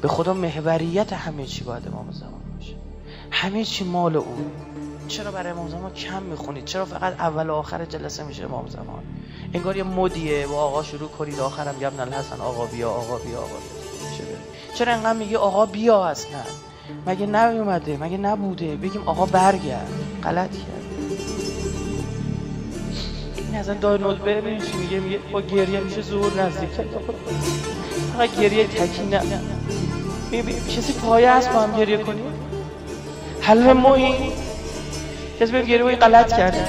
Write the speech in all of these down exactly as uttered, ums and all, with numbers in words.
به خدا محوریت همه چی باید امام زمان باشه، همه چی مال اون. چرا برای امام زمان کم میخونید؟ چرا فقط اول و آخر جلسه میشه امام زمان؟ انگار یه مدیه با آقا شروع کنید آخرم میگه ابن الحسن آقا بیا آقا بیا آقا بیا. چرا انقدر میگه آقا بیا؟ اصلا مگه نیومده؟ مگه نبوده؟ بگیم آقا برگرد. غلط کرد. این اصلا دای ندبه ببینید چی میگه، میگه با گریه میشه ظهور نزدیک. فقط گریه تکی نه، کسی پایه هست با هم گریه کنیم؟ حل موی کسی بهم گریه باید غلط کرده.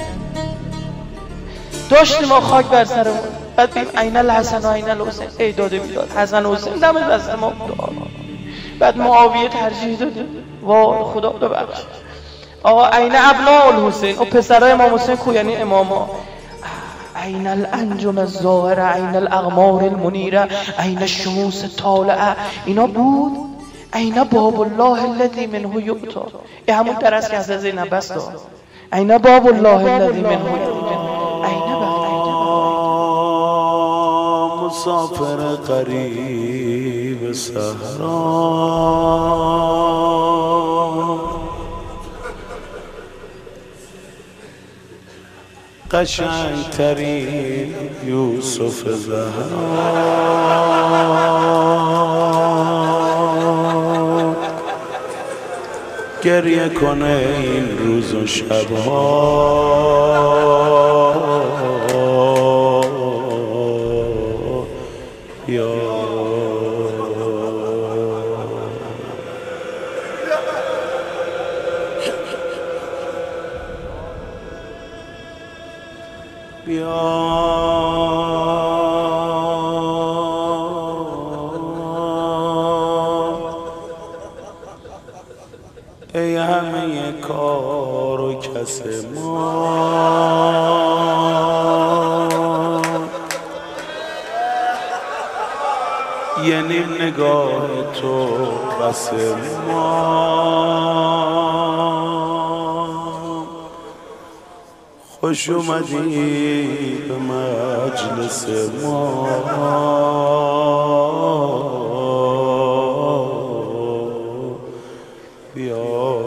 داشتیم ما خاک بر سرمون، بعد بیم عین الحسن و عین الحسین ای داده بیداد حسن و حسین دم دست ما دعا. بعد معاویه ترجیح داده وای خدا ببخش آقا عین ابناء الحسین، او پسرای امام حسین کو؟ یعنی اماما. عین الانجم الظاهره عین الاقمار المنیره عین الشموس طالعه. اینا بود. عین باب الله الذی منه یؤتی. این همون درس که حضرت زینب بست. عین باب الله الذی منه یؤتی. عین باب مسافر قریب صحرا قشنگترین یوسف زهرا گریه کنه این روز و شبها یا بیا ای همه کار و کس ما یه نیم نگاه تو بس ما خوش اومدی به مجلس ما بیا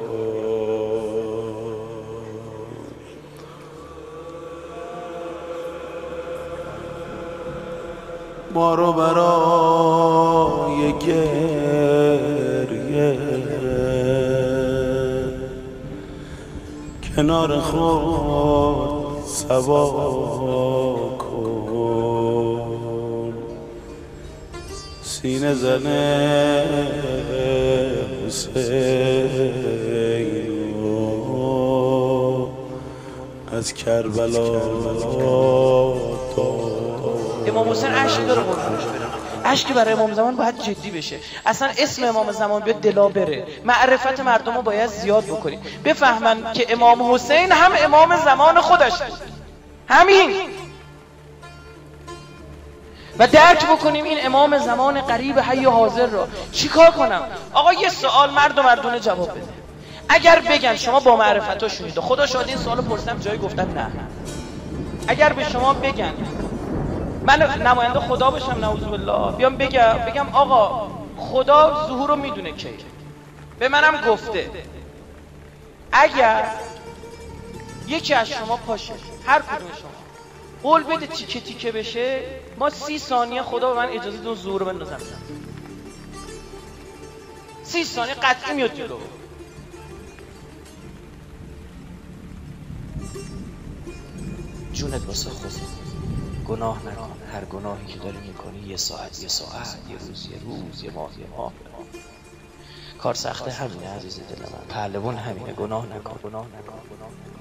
ما رو برای گریه کنار خود سوا کن سینه زنه حسین از کربلا امام حسین عشق داره قربونش برم. عشق برای امام زمان باید جدی بشه. اصلا اسم امام زمان بیاد دلا بره. معرفت مردم رو باید زیاد بکنیم بفهمن که امام حسین هم امام زمان خودش همین و درک بکنیم این امام زمان قریب حی حاضر را. چیکار کنم؟ آقا یه سوال مرد و مردونه جواب بده. اگر بگن شما با معرفتاشونید، خدا شاهد این سوالو پرسیدم جایی گفتن نه. اگر به شما بگن من نماینده خدا بشم نعوذ بالله بیام بگم بگم آقا خدا ظهور رو میدونه کی، به منم گفته اگر یکی از شما پاشه هر کدوم شما قول بده تیکه تیکه بشه، ما سی ثانیه خدا به من اجازه دو ظهور رو بندازم سی ثانیه قطعی میاد جلو. جونت واسه خود گناه نکن. هر گناهی که داری میکنی یه ساعت یه ساعت یه روز یه روز یه ماه یه ماه. کار سخته همینه عزیز دل من. پهلوان همینه. گناه نکن گناه نکن گناه نکن.